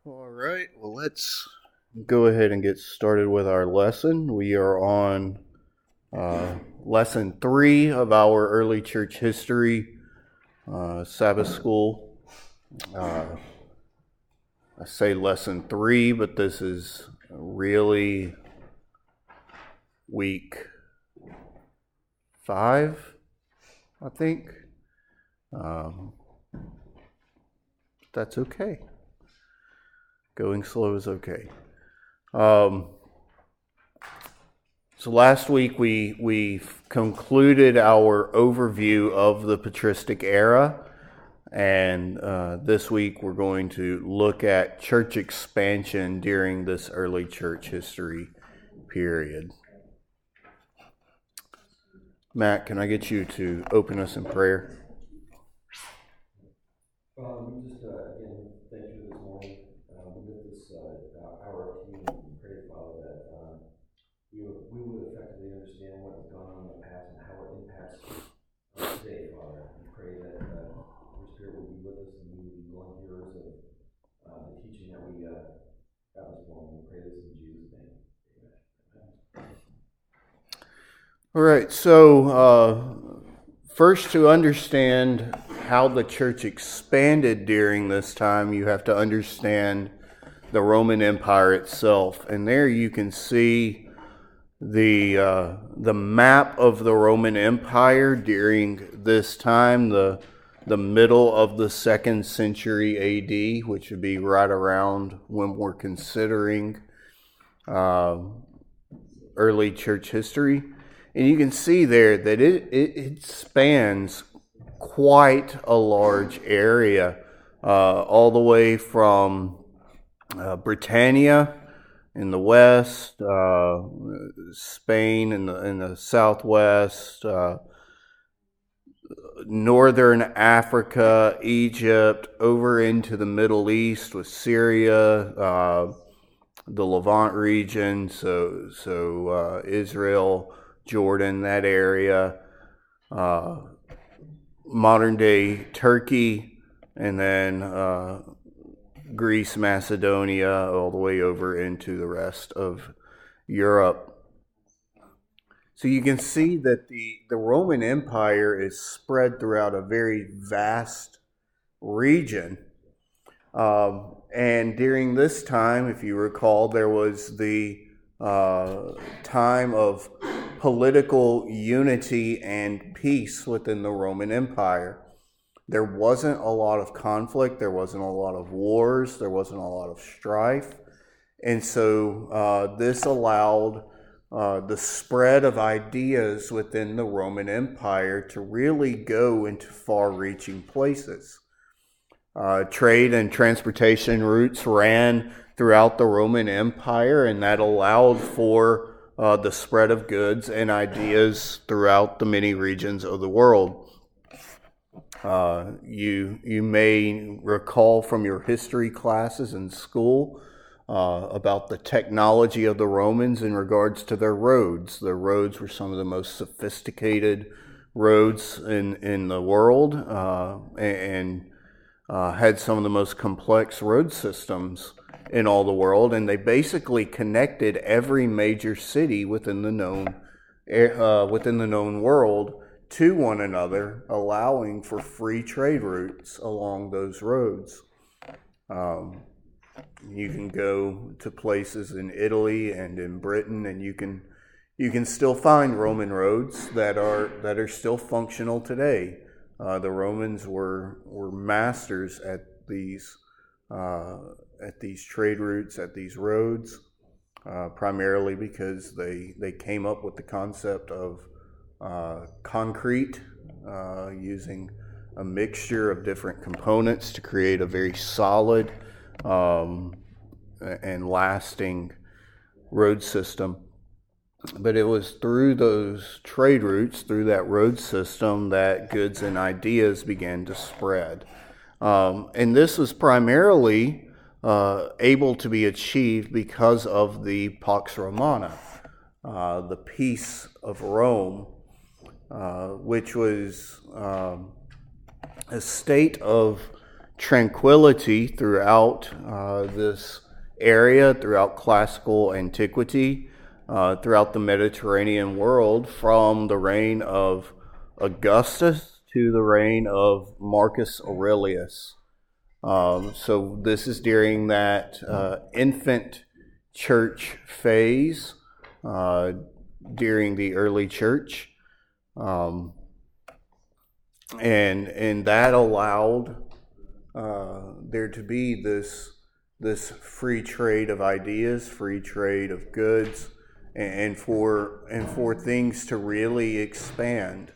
All right, well, let's go ahead and get started with our lesson. We are on lesson 3 of our early church history Sabbath school. I say lesson 3, but this is really week 5, I think. That's okay. Going slow is okay. So last week we concluded our overview of the patristic era, and this week we're going to look at church expansion during this early church history period. Matt, can I get you to open us in prayer? We just, again, thank you this morning. We did this hour of communion and pray, Father, that we would effectively understand what has gone on in the past and how it impacts today, Father. We pray that your Spirit will be with us and we will be willing hearers of the teaching that we got this morning. We pray this in Jesus' name. Amen. All right, so first, to understand how the church expanded during this time, you have to understand the Roman Empire itself. And there you can see the map of the Roman Empire during this time, the middle of the 2nd century A.D., which would be right around when we're considering early church history. And you can see there that it spans quite a large area, all the way from Britannia in the west, Spain in the southwest, northern Africa, Egypt, over into the Middle East with Syria, the Levant region, so Israel, Jordan, that area, modern-day Turkey, and then Greece, Macedonia, all the way over into the rest of Europe. So you can see that the Roman Empire is spread throughout a very vast region. And during this time, if you recall, there was the time of political unity and peace within the Roman Empire. There wasn't a lot of conflict, there wasn't a lot of wars, there wasn't a lot of strife. And so this allowed the spread of ideas within the Roman Empire to really go into far-reaching places. Trade and transportation routes ran throughout the Roman Empire, and that allowed for the spread of goods and ideas throughout the many regions of the world. You may recall from your history classes in school about the technology of the Romans in regards to their roads. Their roads were some of the most sophisticated roads in the world, and had some of the most complex road systems in all the world, and they basically connected every major city within the known world to one another, allowing for free trade routes along those roads. You can go to places in Italy and in Britain, and you can still find Roman roads that are still functional today. The Romans were masters at these trade routes, at these roads, primarily because they came up with the concept of concrete, using a mixture of different components to create a very solid and lasting road system. But it was through those trade routes, through that road system, that goods and ideas began to spread. And this was primarily able to be achieved because of the Pax Romana, the peace of Rome, which was a state of tranquility throughout this area, throughout classical antiquity, throughout the Mediterranean world, from the reign of Augustus to the reign of Marcus Aurelius. So this is during that infant church phase, during the early church. And that allowed there to be this free trade of ideas, free trade of goods, and for things to really expand.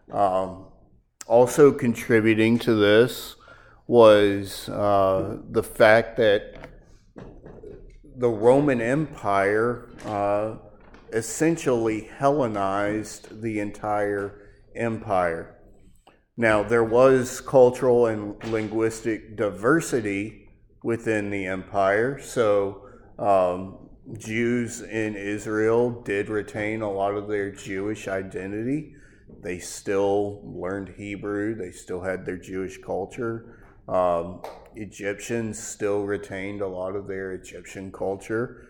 Also contributing to this was the fact that the Roman Empire essentially Hellenized the entire empire. Now, there was cultural and linguistic diversity within the empire, so Jews in Israel did retain a lot of their Jewish identity. They still learned Hebrew. They still had their Jewish culture. Egyptians still retained a lot of their Egyptian culture.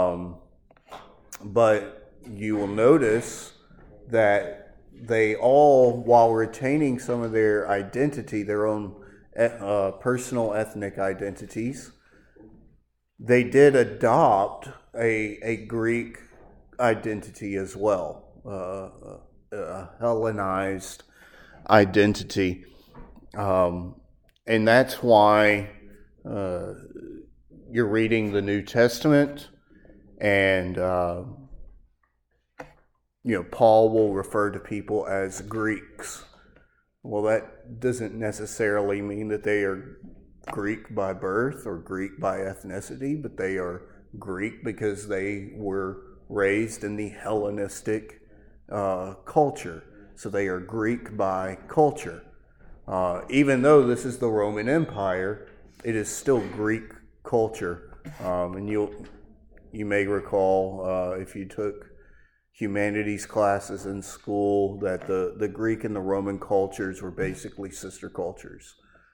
But you will notice that they all, while retaining some of their identity, their own personal ethnic identities, they did adopt a Greek identity as well, a Hellenized identity. And that's why you're reading the New Testament, and Paul will refer to people as Greeks. Well, that doesn't necessarily mean that they are Greek by birth or Greek by ethnicity, but they are Greek because they were raised in the Hellenistic culture. So they are Greek by culture. Even though this is the Roman Empire, it is still Greek culture. And you may recall, if you took humanities classes in school, that the Greek and the Roman cultures were basically sister cultures.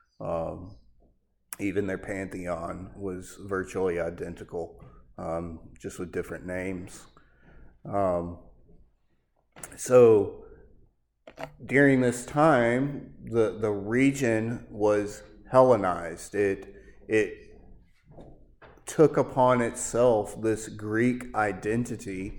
Even their pantheon was virtually identical, just with different names. So during this time, the region was Hellenized. It took upon itself this Greek identity,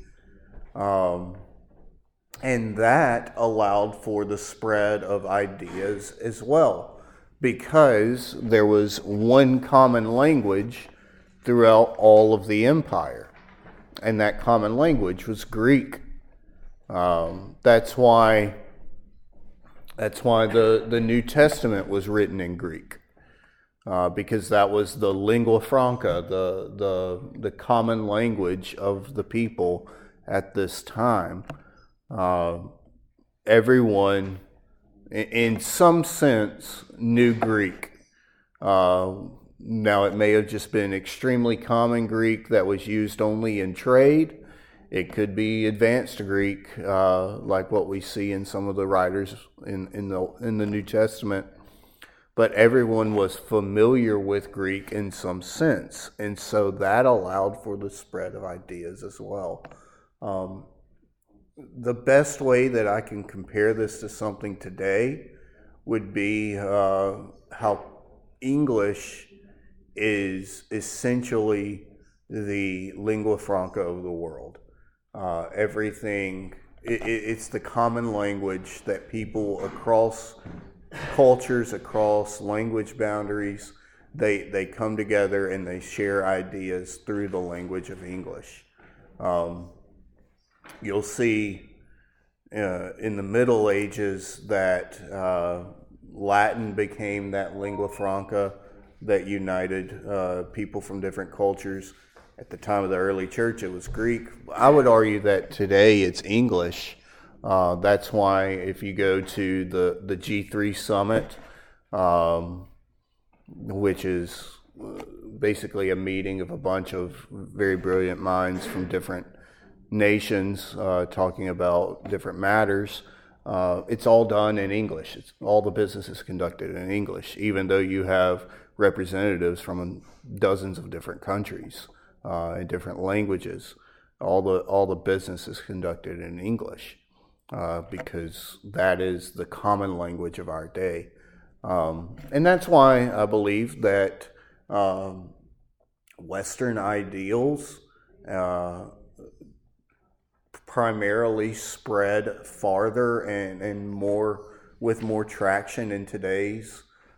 and that allowed for the spread of ideas as well, because there was one common language throughout all of the empire, and that common language was Greek. That's why the New Testament was written in Greek, because that was the lingua franca, the common language of the people at this time. Everyone, in some sense, knew Greek. Now, it may have just been extremely common Greek that was used only in trade. It could be advanced Greek, like what we see in some of the writers in the New Testament. But everyone was familiar with Greek in some sense, and so that allowed for the spread of ideas as well. The best way that I can compare this to something today would be how English is essentially the lingua franca of the world. Everything, it's the common language that people across cultures, across language boundaries, they come together and they share ideas through the language of English. You'll see in the Middle Ages that Latin became that lingua franca that united people from different cultures. At the time of the early church, it was Greek. I would argue that today it's English. That's why if you go to the G3 summit, which is basically a meeting of a bunch of very brilliant minds from different nations talking about different matters, it's all done in English. All the business is conducted in English, even though you have representatives from dozens of different countries in different languages. All the business is conducted in English because that is the common language of our day. And that's why I believe that Western ideals primarily spread farther and more with more traction in today's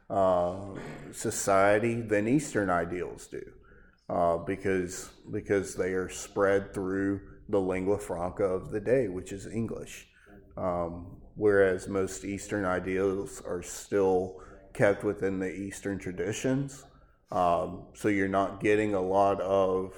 society than Eastern ideals do, because they are spread through the lingua franca of the day, which is English. Whereas most Eastern ideals are still kept within the Eastern traditions. So you're not getting a lot of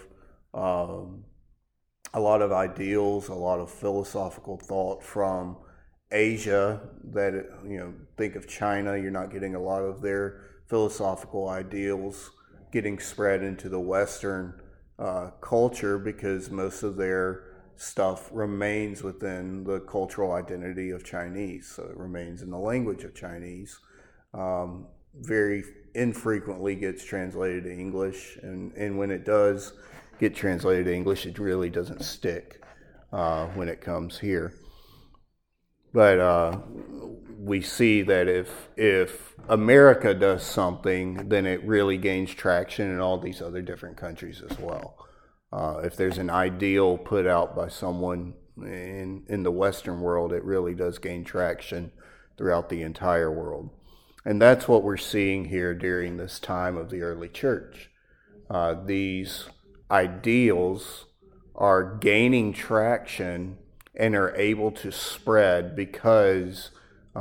ideals, a lot of philosophical thought from Asia. That, think of China. You're not getting a lot of their philosophical ideals getting spread into the Western culture, because most of their stuff remains within the cultural identity of Chinese. So it remains in the language of Chinese. Very infrequently gets translated to English, and when it does get translated to English, it really doesn't stick when it comes here. But we see that if America does something, then it really gains traction in all these other different countries as well. If there's an ideal put out by someone in the Western world, it really does gain traction throughout the entire world. And that's what we're seeing here during this time of the early church. These ideals are gaining traction and are able to spread because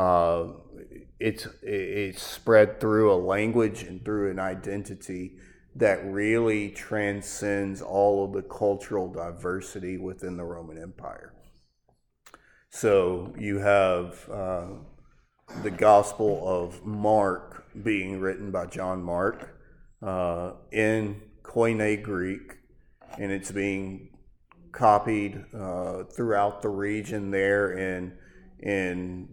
it's spread through a language and through an identity that really transcends all of the cultural diversity within the Roman Empire. So you have the Gospel of Mark being written by John Mark in Koine Greek, and it's being copied throughout the region there in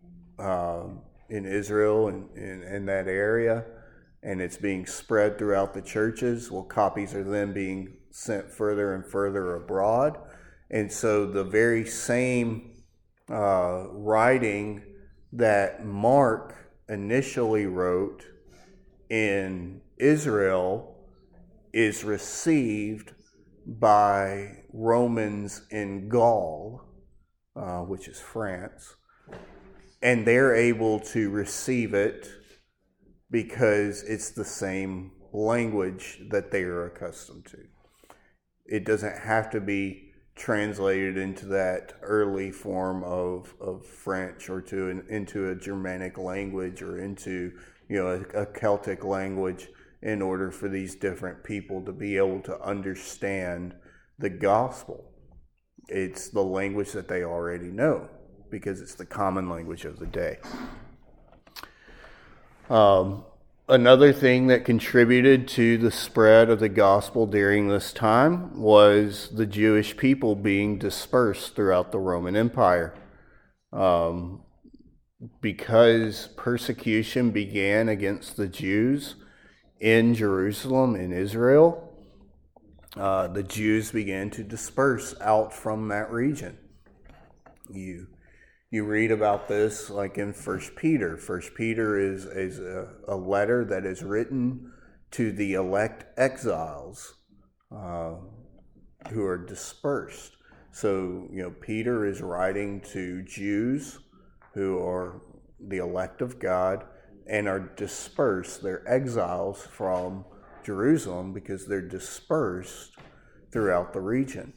Israel and in that area, and it's being spread throughout the churches. Well, copies are then being sent further and further abroad, and so the very same writing that Mark initially wrote in Israel is received by Romans in Gaul, which is France, and they're able to receive it because it's the same language that they are accustomed to. It doesn't have to be translated into that early form of French or into a Germanic language or into a Celtic language in order for these different people to be able to understand the gospel. It's the language that they already know because it's the common language of the day. Another thing that contributed to the spread of the gospel during this time was the Jewish people being dispersed throughout the Roman Empire. Because persecution began against the Jews in Jerusalem, in Israel, the Jews began to disperse out from that region. You read about this like in 1 Peter. 1 Peter is a letter that is written to the elect exiles who are dispersed. So, Peter is writing to Jews who are the elect of God and are dispersed. They're exiles from Jerusalem because they're dispersed throughout the region.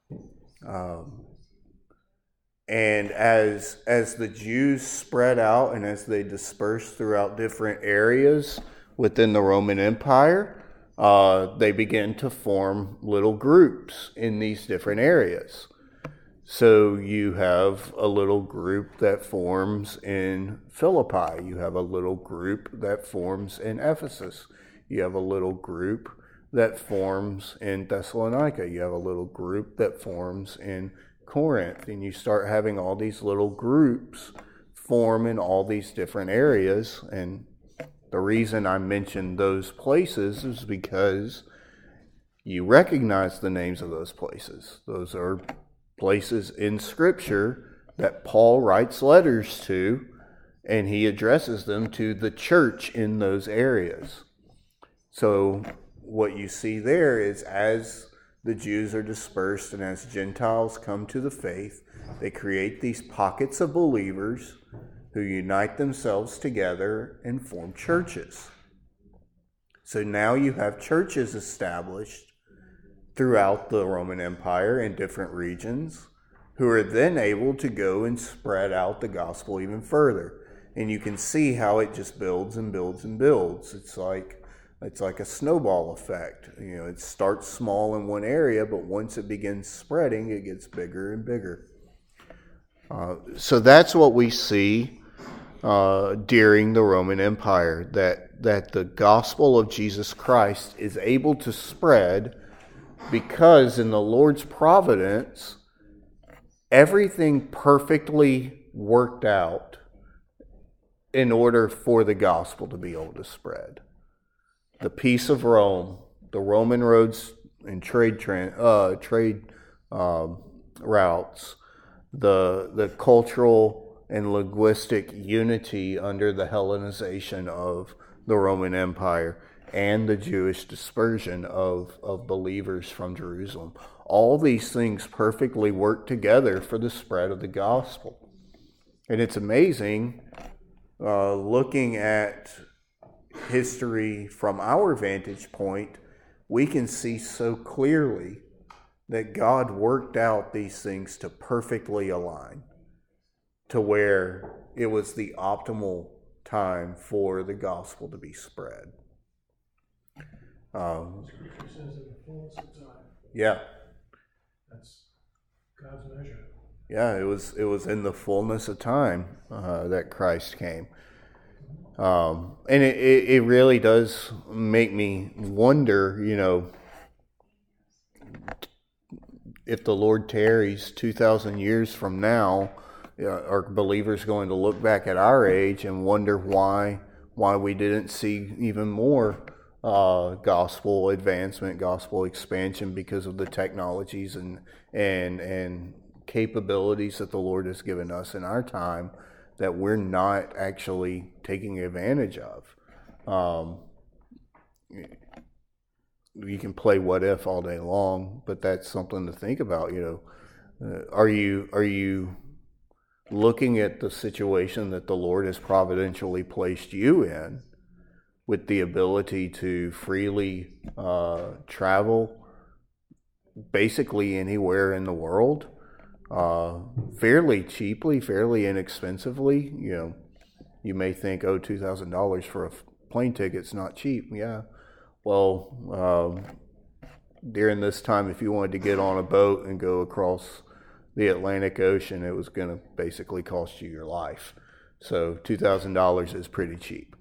And as the Jews spread out and as they dispersed throughout different areas within the Roman Empire, they began to form little groups in these different areas. So you have a little group that forms in Philippi. You have a little group that forms in Ephesus. You have a little group that forms in Thessalonica. You have a little group that forms in Corinth, and you start having all these little groups form in all these different areas. And the reason I mentioned those places is because you recognize the names of those places. Those are places in Scripture that Paul writes letters to, and he addresses them to the church in those areas. So what you see there is, as the Jews are dispersed and as Gentiles come to the faith, they create these pockets of believers who unite themselves together and form churches. So now you have churches established throughout the Roman Empire in different regions, who are then able to go and spread out the gospel even further. And you can see how it just builds and builds and builds. It's like a snowball effect. It starts small in one area, but once it begins spreading, it gets bigger and bigger. So that's what we see during the Roman Empire, that the gospel of Jesus Christ is able to spread because in the Lord's providence, everything perfectly worked out in order for the gospel to be able to spread. The peace of Rome, the Roman roads and trade routes, the cultural and linguistic unity under the Hellenization of the Roman Empire, and the Jewish dispersion of believers from Jerusalem. All these things perfectly work together for the spread of the gospel. And it's amazing looking at history from our vantage point, we can see so clearly that God worked out these things to perfectly align to where it was the optimal time for the gospel to be spread. Scripture says in the fullness of time. Yeah. That's God's measure. Yeah, it was in the fullness of time that Christ came. And it really does make me wonder, if the Lord tarries 2,000 years from now, are believers going to look back at our age and wonder why we didn't see even more gospel advancement, gospel expansion because of the technologies and capabilities that the Lord has given us in our time that we're not actually taking advantage of. You can play what if all day long, but that's something to think about. Are you looking at the situation that the Lord has providentially placed you in, with the ability to freely travel basically anywhere in the world, fairly cheaply, fairly inexpensively? You may think, $2,000 for a plane ticket's not cheap. Yeah. Well, during this time, if you wanted to get on a boat and go across the Atlantic Ocean, it was going to basically cost you your life. So $2,000 is pretty cheap.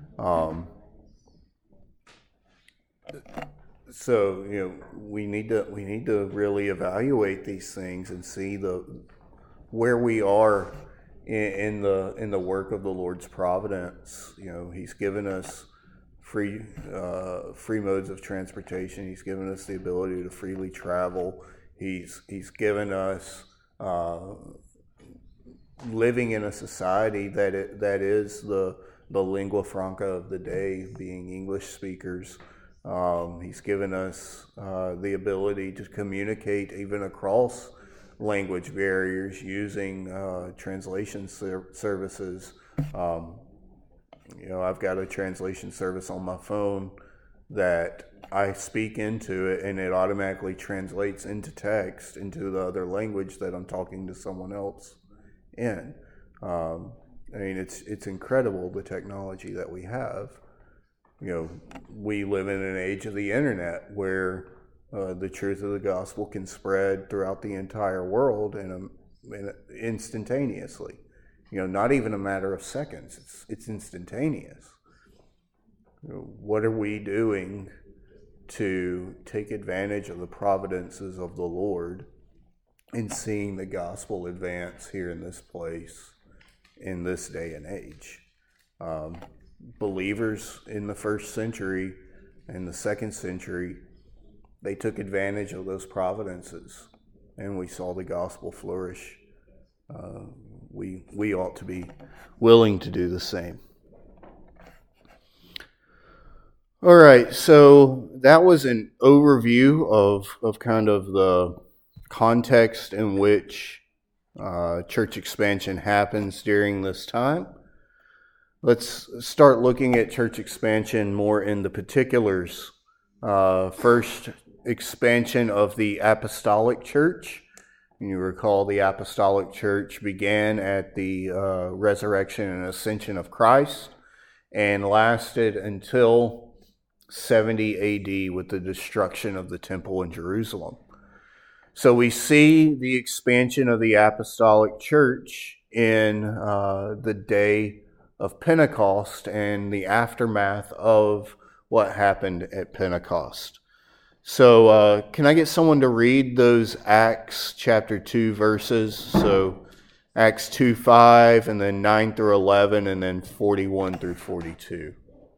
So we need to really evaluate these things and see where we are in the work of the Lord's providence. He's given us free modes of transportation. He's given us the ability to freely travel. He's given us living in a society that is the lingua franca of the day, being English speakers. He's given us the ability to communicate even across language barriers using translation services. I've got a translation service on my phone that I speak into it, and it automatically translates into text into the other language that I'm talking to someone else in. It's incredible, the technology that we have. We live in an age of the internet where the truth of the gospel can spread throughout the entire world instantaneously. Not even a matter of seconds. It's instantaneous. What are we doing to take advantage of the providences of the Lord in seeing the gospel advance here in this place in this day and age. Believers in the first century and the second century, they took advantage of those providences, and we saw the gospel flourish. We ought to be willing to do the same. All right, so that was an overview of kind of the context in which church expansion happens during this time. Let's start looking at church expansion more in the particulars. First, expansion of the apostolic church. You recall the apostolic church began at the resurrection and ascension of Christ and lasted until 70 AD with the destruction of the temple in Jerusalem. So we see the expansion of the apostolic church in the day of Pentecost and the aftermath of what happened at Pentecost. So can I get someone to read those Acts chapter 2 verses? So Acts 2:5 and then 9 through 11 and then 41 through 42.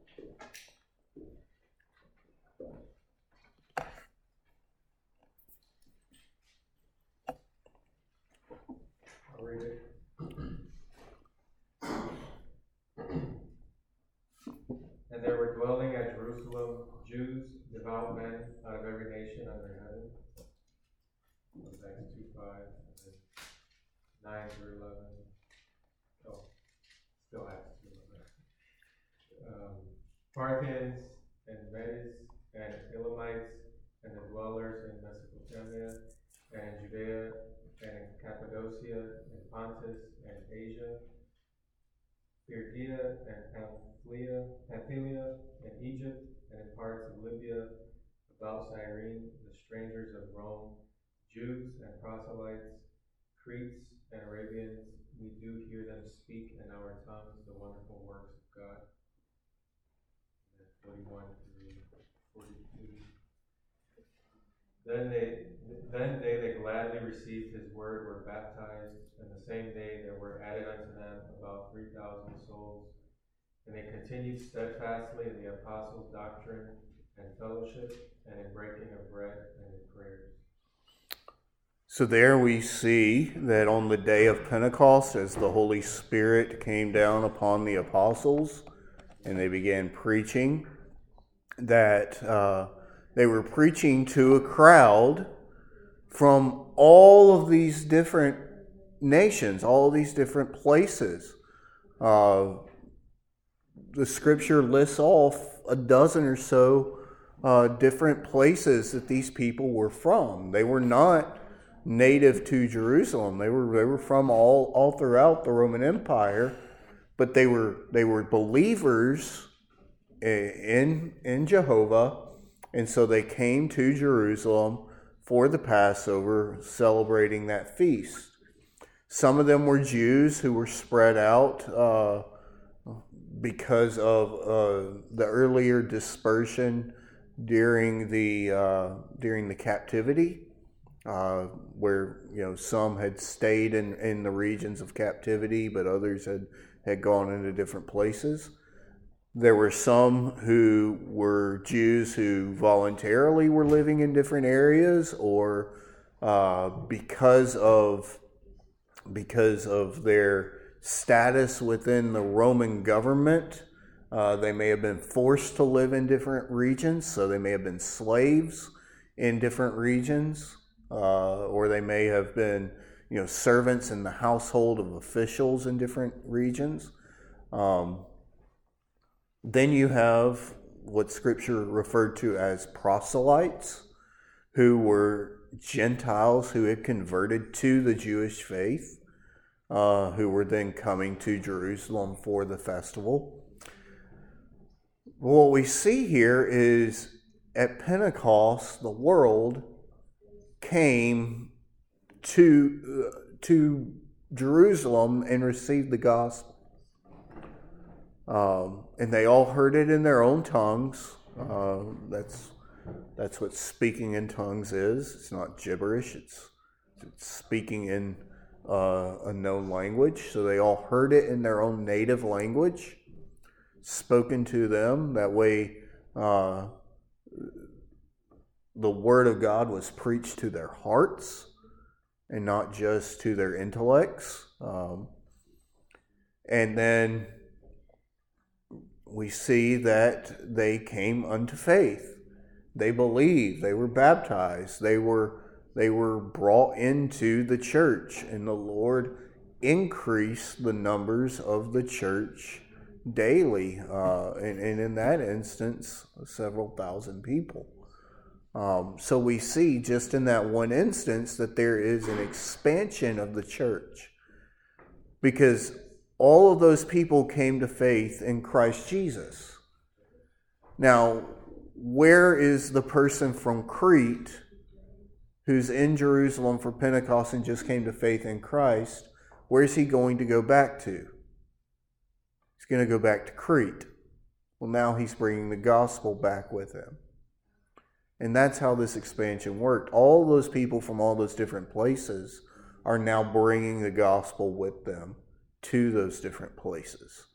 And there were dwelling at Jerusalem Jews, devout men out of every nation under heaven. Acts 2:5, 9 through 11. Oh, still Acts 2:11. Parthians and Medes and Elamites and the dwellers in Mesopotamia and Judea and in Cappadocia and Pontus and Asia, Phrygia and Pamphylia and Egypt, and in parts of Libya, about Cyrene, the strangers of Rome, Jews and proselytes, Cretes and Arabians, we do hear them speak in our tongues the wonderful works of God. 41 through 42. Then they that gladly received his word were baptized, and the same day there were added unto them about 3,000 souls. And they continued steadfastly in the apostles' doctrine and fellowship, and in breaking of bread and in prayers. So there we see that on the day of Pentecost, as the Holy Spirit came down upon the apostles and they began preaching, that they were preaching to a crowd from all of these different nations, all of these different places. The scripture lists off a dozen or so different places that these people were from. They were not native to Jerusalem. They were from all throughout the Roman Empire, but they were believers in Jehovah, and so they came to Jerusalem for the Passover, celebrating that feast. Some of them were Jews who were spread out because of the earlier dispersion during the captivity, where some had stayed in the regions of captivity, but others had gone into different places. There were some who were Jews who voluntarily were living in different areas, or because of their status within the Roman government, they may have been forced to live in different regions, so they may have been slaves in different regions, or they may have been servants in the household of officials in different regions. Then you have what Scripture referred to as proselytes, who were Gentiles who had converted to the Jewish faith, who were then coming to Jerusalem for the festival. What we see here is at Pentecost, the world came to Jerusalem and received the gospel. And they all heard it in their own tongues. That's what speaking in tongues is. It's not gibberish. It's speaking in a known language. So they all heard it in their own native language, spoken to them. That way, the Word of God was preached to their hearts and not just to their intellects. And then we see that they came unto faith. They believed. They were baptized. They were brought into the church, and the Lord increased the numbers of the church daily, and in that instance, several thousand people. So we see just in that one instance that there is an expansion of the church, because all of those people came to faith in Christ Jesus. Now, where is the person from Crete who's in Jerusalem for Pentecost and just came to faith in Christ? Where is he going to go back to? He's going to go back to Crete. Well, now he's bringing the gospel back with him. And that's how this expansion worked. All those people from all those different places are now bringing the gospel with them to those different places.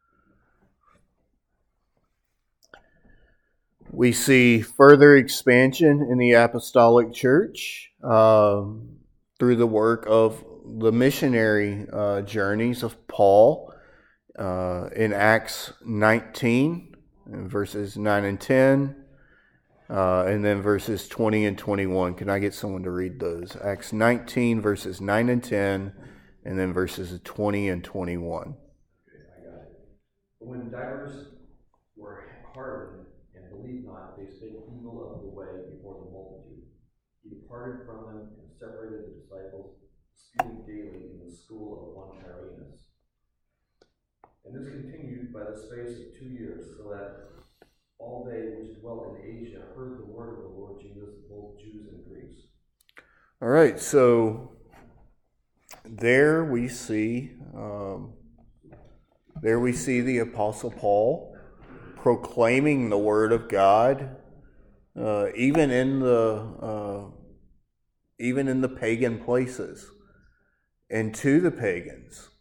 We see further expansion in the apostolic church through the work of the missionary journeys of Paul in Acts 19, verses 9 and 10, and then verses 20 and 21. Can I get someone to read those? Acts 19, verses 9 and 10, and then verses 20 and 21. Okay, I got it. But when divers were hardened and believed not, they spake evil of the way before the multitude. He departed from them and separated the disciples, disputing daily in the school of one Tyrannus. And this continued by the space of 2 years, so that all they which dwelt in Asia heard the word of the Lord Jesus, both Jews and Greeks. All right, so there we see the Apostle Paul proclaiming the Word of God, even in the pagan places, and to the pagans,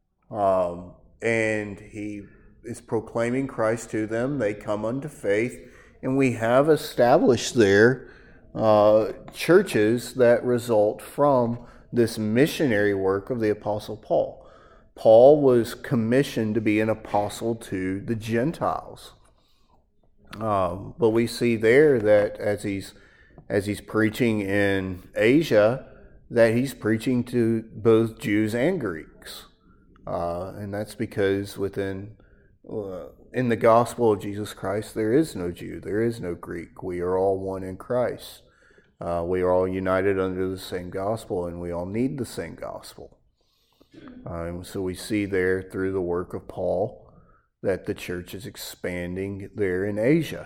and he is proclaiming Christ to them. They come unto faith, and we have established there churches that result from this missionary work of the Apostle Paul. Paul was commissioned to be an apostle to the Gentiles. But we see there that as he's preaching in Asia, that he's preaching to both Jews and Greeks. And that's because in the gospel of Jesus Christ, there is no Jew, there is no Greek. We are all one in Christ. We are all united under the same gospel, and we all need the same gospel. So we see there through the work of Paul that the church is expanding there in Asia.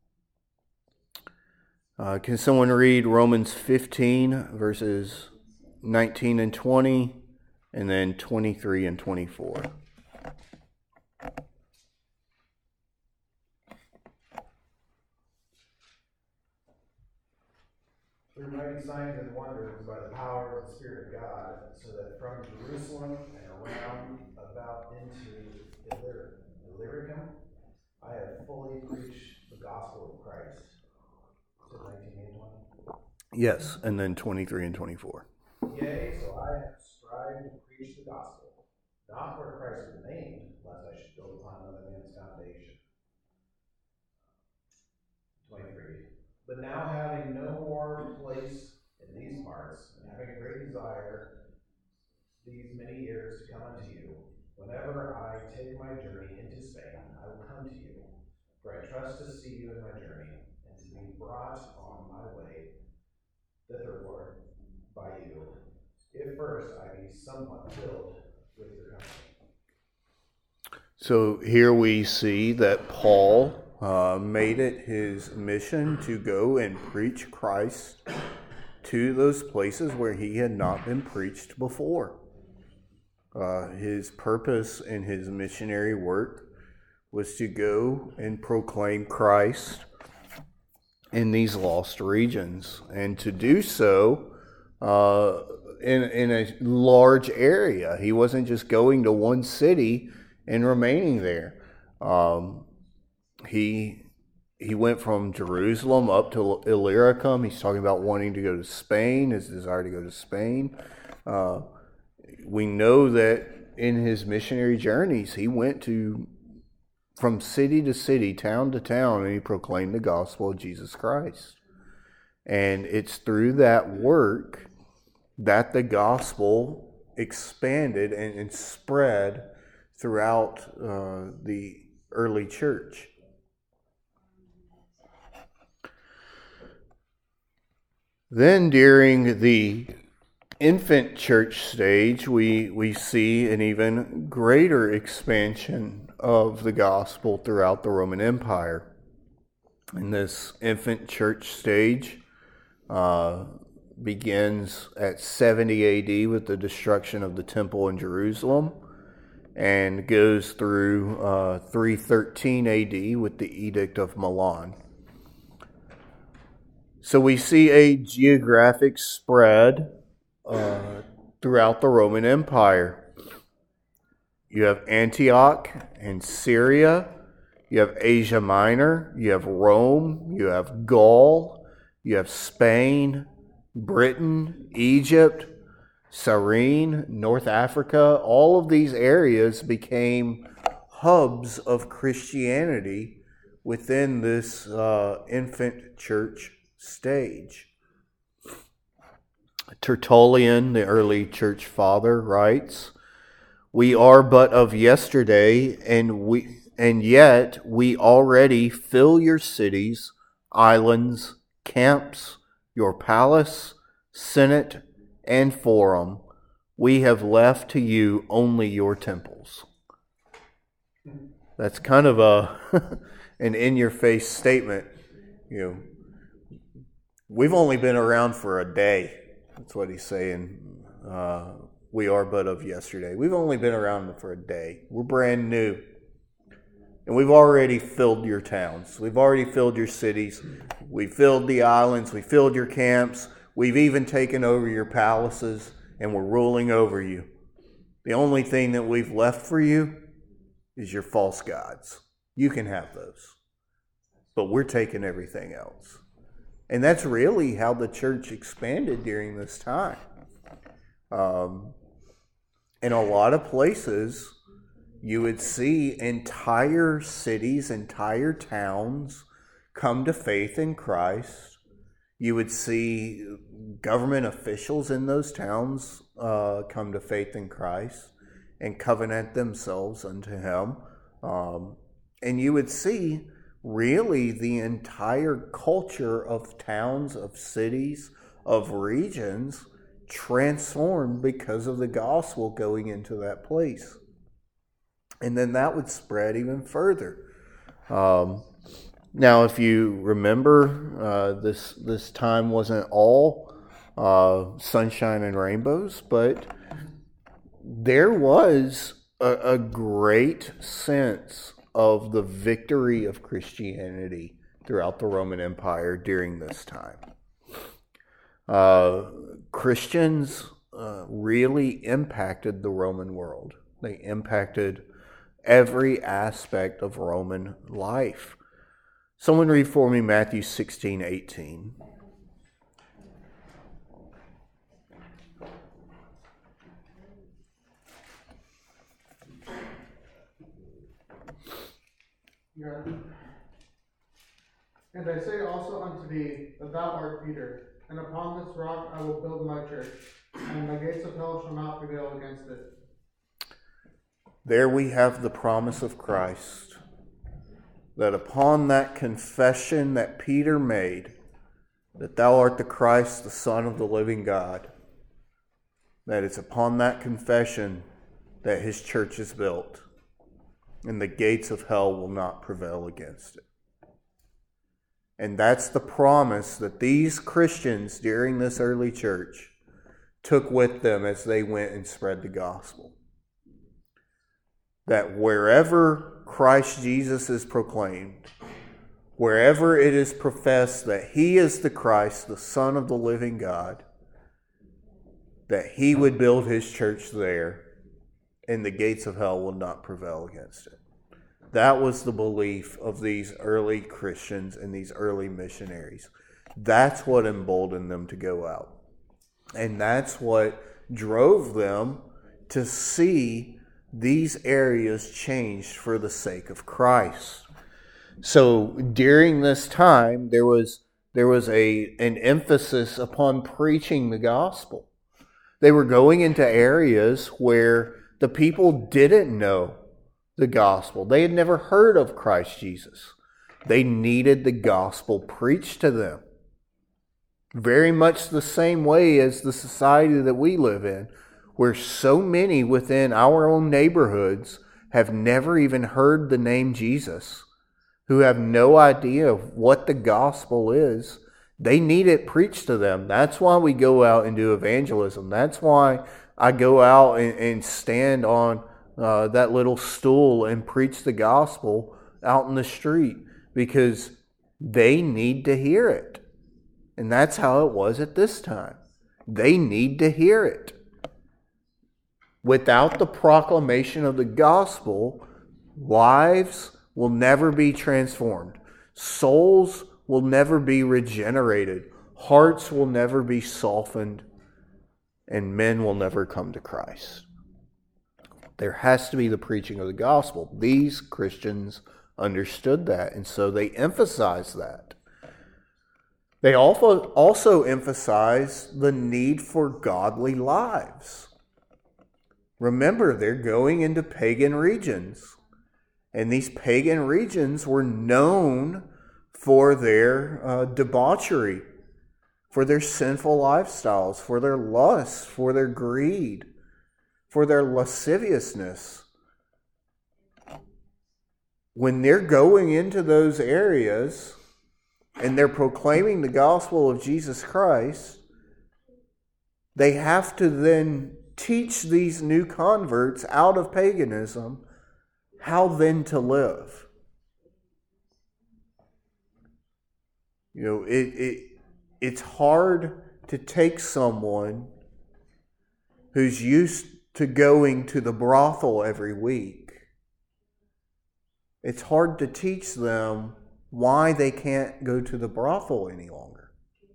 Can someone read Romans 15, verses 19 and 20, and then 23 and 24? Through mighty signs and wonders by the power of the Spirit of God, so that from Jerusalem and around about into Illyricum, I have fully preached the gospel of Christ. So 19 and 20? Yes, and then 23 and 24. Yea, so I have strived to preach the gospel, not where Christ is named, lest I should build upon another man's foundation. 23. But now having no more place in these parts, and having a great desire these many years to come unto you, whenever I take my journey into Spain, I will come to you, for I trust to see you in my journey, and to be brought on my way thitherward by you, if first I be somewhat filled with your company. So here we see that Paul made it his mission to go and preach Christ to those places where he had not been preached before. His purpose in his missionary work was to go and proclaim Christ in these lost regions. And to do so, in a large area. He wasn't just going to one city and remaining there. He went from Jerusalem up to Illyricum. He's talking about wanting to go to Spain, his desire to go to Spain. We know that in his missionary journeys, he went from city to city, town to town, and he proclaimed the gospel of Jesus Christ. And it's through that work that the gospel expanded and spread throughout the early church. Then during the infant church stage, we see an even greater expansion of the gospel throughout the Roman Empire. In this infant church stage, begins at 70 AD with the destruction of the temple in Jerusalem, and goes through 313 AD with the Edict of Milan. So we see a geographic spread throughout the Roman Empire. You have Antioch and Syria, you have Asia Minor, you have Rome, you have Gaul, you have Spain, Britain, Egypt, Cyrene, North Africa. All of these areas became hubs of Christianity within this infant church stage. Tertullian, the early church father, writes, "We are but of yesterday, and yet we already fill your cities, islands, camps, your palace, senate, and forum. We have left to you only your temples." That's kind of an in-your-face statement. We've only been around for a day. That's what he's saying. We are but of yesterday. We've only been around for a day. We're brand new. And we've already filled your towns. We've already filled your cities. We filled the islands. We filled your camps. We've even taken over your palaces, and we're ruling over you. The only thing that we've left for you is your false gods. You can have those. But we're taking everything else. And that's really how the church expanded during this time. In a lot of places, you would see entire cities, entire towns come to faith in Christ. You would see government officials in those towns come to faith in Christ and covenant themselves unto Him. And you would see really the entire culture of towns, of cities, of regions transformed because of the gospel going into that place. And then that would spread even further. Now, if you remember, this time wasn't all sunshine and rainbows, but there was a great sense of the victory of Christianity throughout the Roman Empire during this time. Christians really impacted the Roman world. They impacted every aspect of Roman life. Someone read for me Matthew 16:18. And I say also unto thee that thou art Peter, and upon this rock I will build my church, and the gates of hell shall not prevail against it. There we have the promise of Christ, that upon that confession that Peter made, that thou art the Christ, the Son of the living God, that it's upon that confession that his church is built, and the gates of hell will not prevail against it. And that's the promise that these Christians during this early church took with them as they went and spread the gospel. That wherever Christ Jesus is proclaimed, wherever it is professed that he is the Christ, the Son of the living God, that he would build his church there, and the gates of hell will not prevail against it. That was the belief of these early Christians and these early missionaries. That's what emboldened them to go out. And that's what drove them to see these areas changed for the sake of Christ. So during this time, there was an emphasis upon preaching the gospel. They were going into areas where the people didn't know the gospel. They had never heard of Christ Jesus. They needed the gospel preached to them. Very much the same way as the society that we live in, where so many within our own neighborhoods have never even heard the name Jesus, who have no idea of what the gospel is. They need it preached to them. That's why we go out and do evangelism. That's why I go out and stand on that little stool and preach the gospel out in the street, because they need to hear it. And that's how it was at this time. They need to hear it. Without the proclamation of the gospel, lives will never be transformed. Souls will never be regenerated. Hearts will never be softened. And men will never come to Christ. There has to be the preaching of the gospel. These Christians understood that, and so they emphasized that. They also emphasize the need for godly lives. Remember, they're going into pagan regions. And these pagan regions were known for their debauchery, for their sinful lifestyles, for their lust, for their greed, for their lasciviousness. When they're going into those areas and they're proclaiming the gospel of Jesus Christ, they have to then teach these new converts out of paganism how then to live. You know, it's hard to take someone who's used to going to the brothel every week. It's hard to teach them why they can't go to the brothel any longer.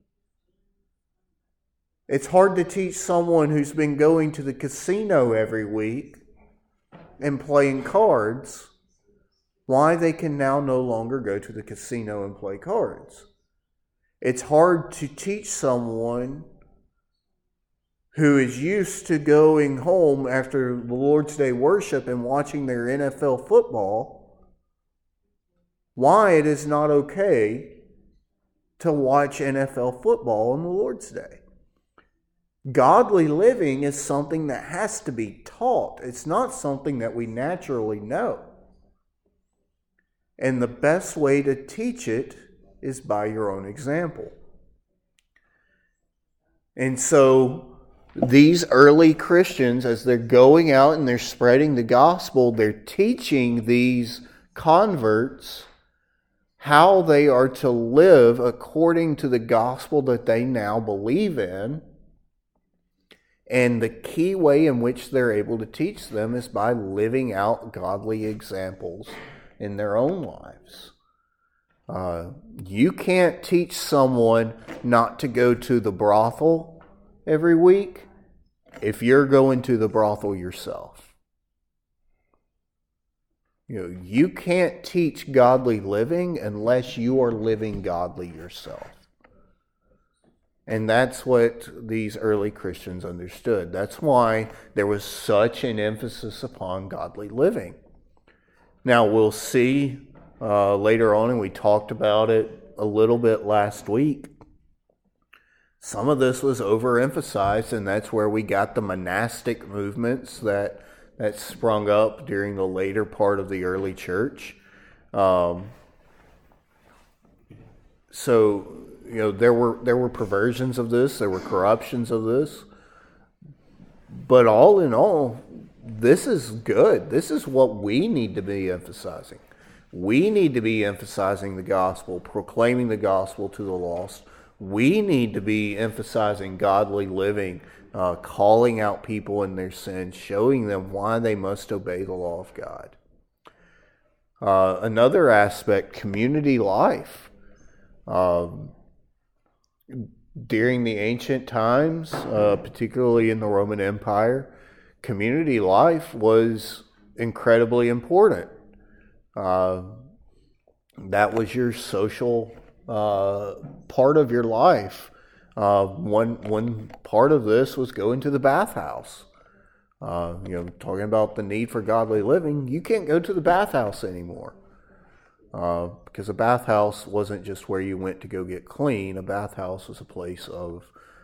It's hard to teach someone who's been going to the casino every week and playing cards why they can now no longer go to the casino and play cards. It's hard to teach someone who is used to going home after the Lord's Day worship and watching their NFL football why it is not okay to watch NFL football on the Lord's Day. Godly living is something that has to be taught. It's not something that we naturally know. And the best way to teach it is by your own example. And so these early Christians, as they're going out and they're spreading the gospel, they're teaching these converts how they are to live according to the gospel that they now believe in. And the key way in which they're able to teach them is by living out godly examples in their own lives. You can't teach someone not to go to the brothel every week if you're going to the brothel yourself. You know, you can't teach godly living unless you are living godly yourself. And that's what these early Christians understood. That's why there was such an emphasis upon godly living. Now, we'll see later on, and we talked about it a little bit last week, some of this was overemphasized, and that's where we got the monastic movements that sprung up during the later part of the early church. So, you know, there were perversions of this, there were corruptions of this, but all in all, this is good. This is what we need to be emphasizing. We need to be emphasizing the gospel, proclaiming the gospel to the lost, We need to be emphasizing godly living, calling out people in their sins, showing them why they must obey the law of God. Another aspect, community life. During the ancient times, particularly in the Roman Empire, community life was incredibly important. That was your social part of your life. One part of this was going to the bathhouse. Talking about the need for godly living, you can't go to the bathhouse anymore. Because a bathhouse wasn't just where you went to go get clean. A bathhouse was a place of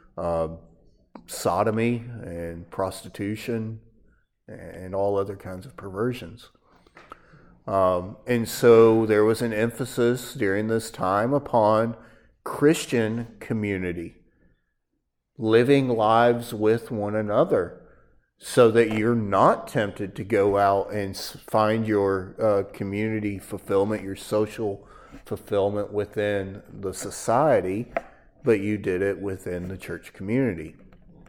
sodomy and prostitution and all other kinds of perversions. And so there was an emphasis during this time upon Christian community, living lives with one another, so that you're not tempted to go out and find your community fulfillment, your social fulfillment within the society, but you did it within the church community.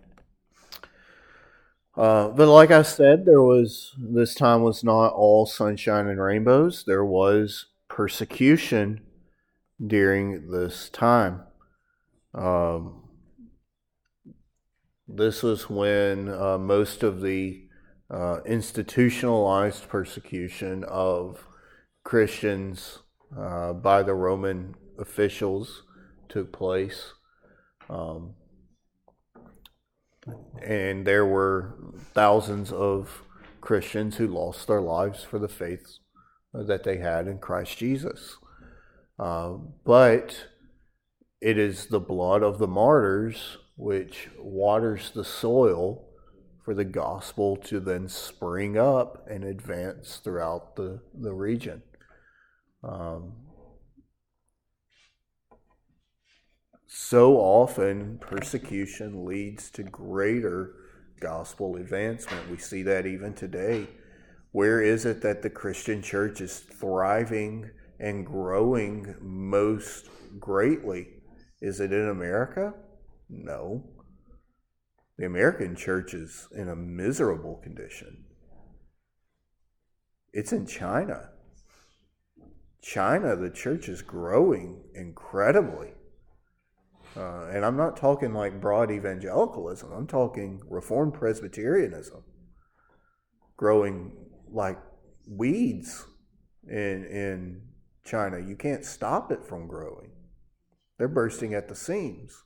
But like I said, this time was not all sunshine and rainbows. There was persecution during this time. This was when most of the institutionalized persecution of Christians by the Roman officials took place. And there were thousands of Christians who lost their lives for the faith that they had in Christ Jesus. But it is the blood of the martyrs which waters the soil for the gospel to then spring up and advance throughout the region. So often, persecution leads to greater gospel advancement. We see that even today. Where is it that the Christian church is thriving and growing most greatly? Is it in America? No. The American church is in a miserable condition. It's in China. China, the church is growing incredibly. And I'm not talking like broad evangelicalism. I'm talking Reformed Presbyterianism growing like weeds in China. You can't stop it from growing. They're bursting at the seams.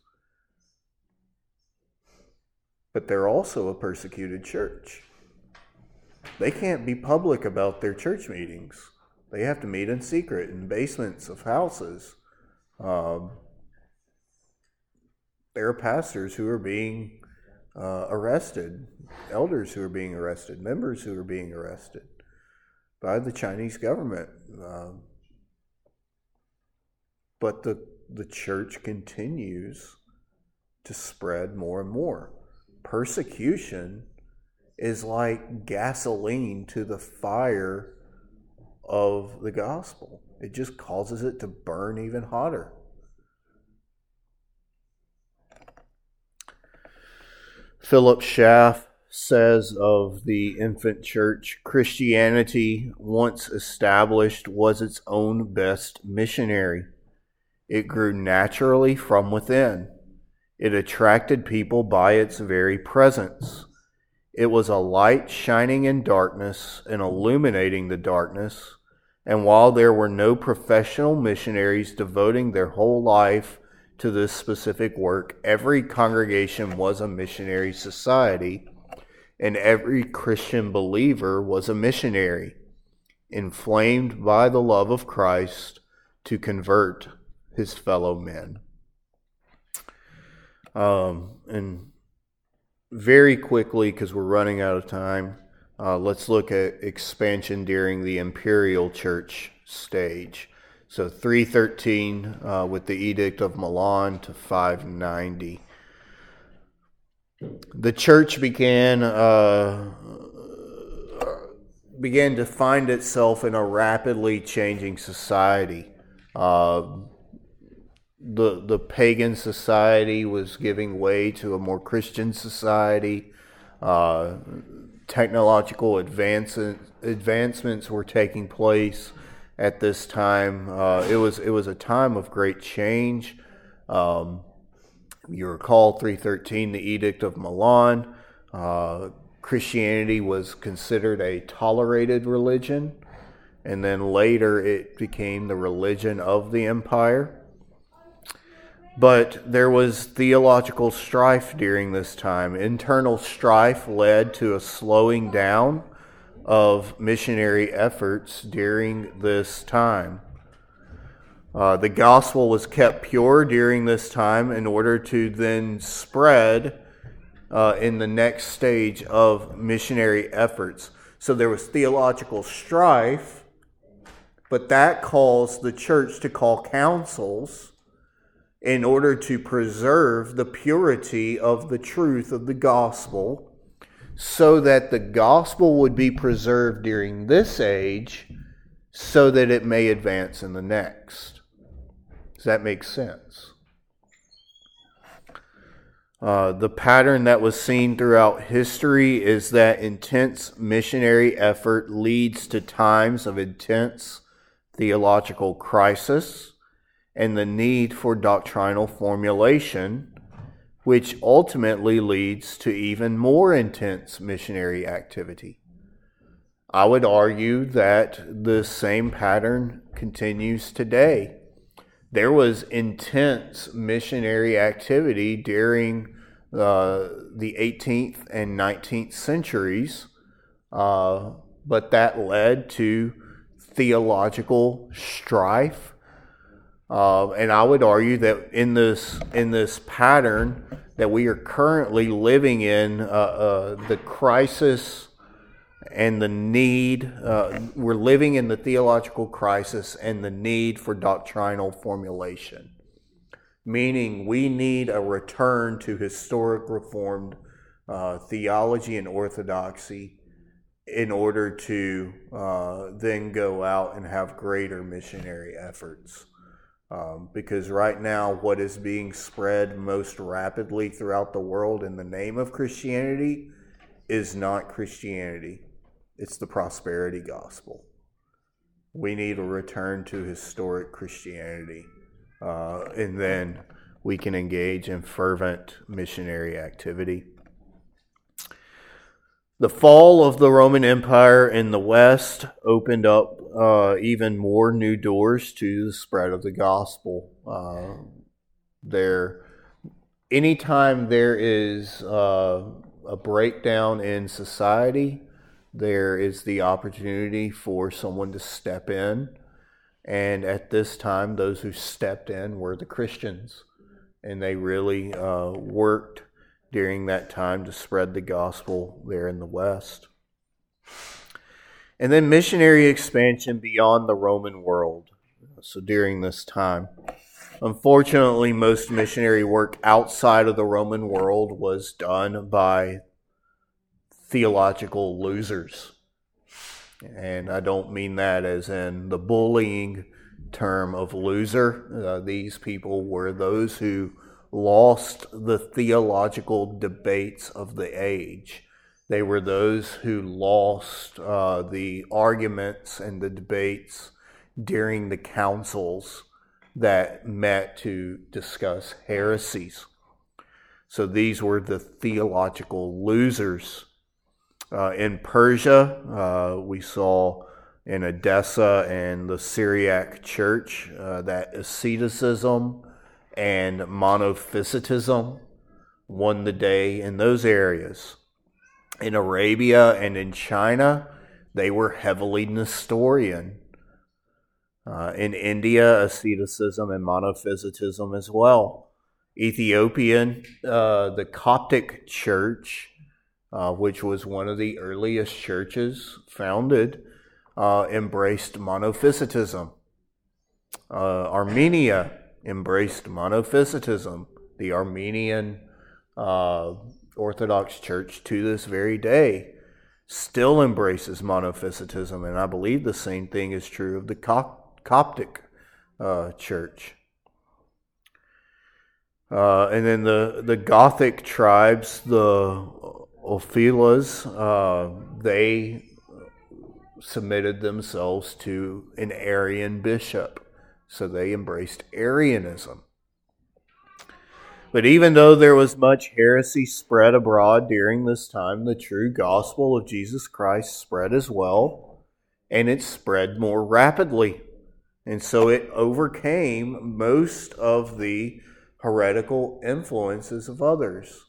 But they're also a persecuted church. They can't be public about their church meetings. They have to meet in secret in basements of houses. There are pastors who are being arrested, elders who are being arrested, members who are being arrested by the Chinese government. But the church continues to spread more and more. Persecution is like gasoline to the fire of the gospel. It just causes it to burn even hotter. Philip Schaff says of the infant church, Christianity, once established, was its own best missionary. It grew naturally from within. It attracted people by its very presence. It was a light shining in darkness and illuminating the darkness. And while there were no professional missionaries devoting their whole life to this specific work, every congregation was a missionary society, and every Christian believer was a missionary, inflamed by the love of Christ to convert his fellow men. And very quickly, because we're running out of time, let's look at expansion during the imperial church stage. So 313 with the Edict of Milan to 590. The church began to find itself in a rapidly changing society. the pagan society was giving way to a more Christian society. Technological advancements were taking place at this time. It was a time of great change. You recall 313, the Edict of Milan. Christianity was considered a tolerated religion, and then later it became the religion of the empire. But there was theological strife during this time. Internal strife led to a slowing down of missionary efforts during this time. The gospel was kept pure during this time in order to then spread in the next stage of missionary efforts. So there was theological strife, but that caused the church to call councils in order to preserve the purity of the truth of the gospel, so that the gospel would be preserved during this age, so that it may advance in the next. Does that make sense? The pattern that was seen throughout history is that intense missionary effort leads to times of intense theological crisis and the need for doctrinal formulation, which ultimately leads to even more intense missionary activity. I would argue that the same pattern continues today. There was intense missionary activity during the 18th and 19th centuries, but that led to theological strife. And I would argue that in this pattern that we are currently living in, the crisis and the need, we're living in the theological crisis and the need for doctrinal formulation. Meaning we need a return to historic Reformed theology and orthodoxy in order to then go out and have greater missionary efforts. Because right now, what is being spread most rapidly throughout the world in the name of Christianity is not Christianity. It's the prosperity gospel. We need a return to historic Christianity, and then we can engage in fervent missionary activity. The fall of the Roman Empire in the West opened up even more new doors to the spread of the gospel. Anytime there is a breakdown in society, there is the opportunity for someone to step in. And at this time, those who stepped in were the Christians. And they really worked during that time to spread the gospel there in the West. And then missionary expansion beyond the Roman world. So during this time, unfortunately, most missionary work outside of the Roman world was done by theological losers. And I don't mean that as in the bullying term of loser. These people were those who lost the theological debates of the age. They were those who lost the arguments and the debates during the councils that met to discuss heresies. So these were the theological losers. In Persia, we saw in Edessa and the Syriac church that asceticism and monophysitism won the day in those areas. In Arabia and in China, they were heavily Nestorian. In India, asceticism and monophysitism as well. Ethiopian, the Coptic church, which was one of the earliest churches founded, embraced monophysitism. Armenia embraced monophysitism. The Armenian Orthodox Church to this very day still embraces monophysitism, and I believe the same thing is true of the Coptic church. And then the Gothic tribes, the Ophilas, they submitted themselves to an Arian bishop. So they embraced Arianism. But even though there was much heresy spread abroad during this time, the true gospel of Jesus Christ spread as well, and it spread more rapidly. And so it overcame most of the heretical influences of others.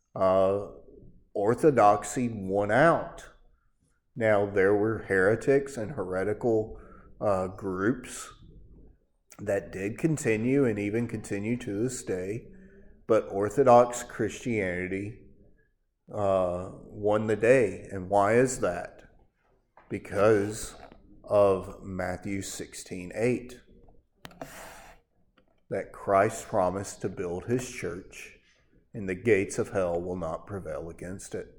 Orthodoxy won out. Now, there were heretics and heretical groups that did continue and even continue to this day, but Orthodox Christianity won the day. And why is that? Because of Matthew 16:8, that Christ promised to build his church, and the gates of hell will not prevail against it.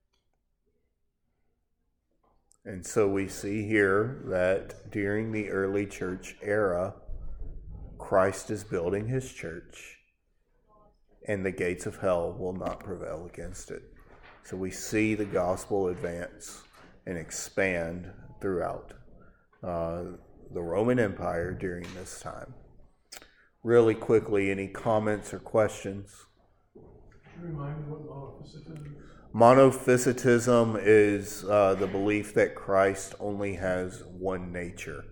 And so we see here that during the early church era, Christ is building his church, and the gates of hell will not prevail against it. So we see the gospel advance and expand throughout the Roman Empire during this time. Really quickly, any comments or questions? Can you remind me what monophysitism is? Monophysitism is the belief that Christ only has one nature.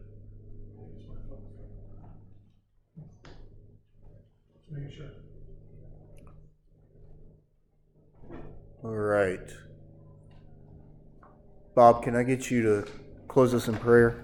Just making sure. All right. Bob, can I get you to close us in prayer?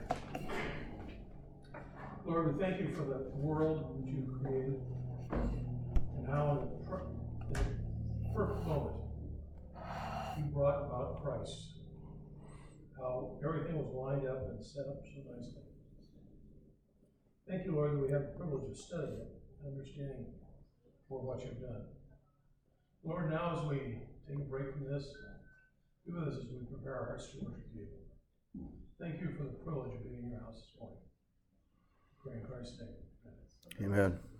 Lord, we thank you for the world that you created and how in the perfect moment you brought about Christ. How everything was lined up and set up so nicely. Thank you, Lord, that we have the privilege of studying it and understanding more what you've done. Lord, now as we take a break from this, be with us as we prepare our hearts to worship you. Thank you for the privilege of being in your house this morning. Pray in Christ's name. Amen.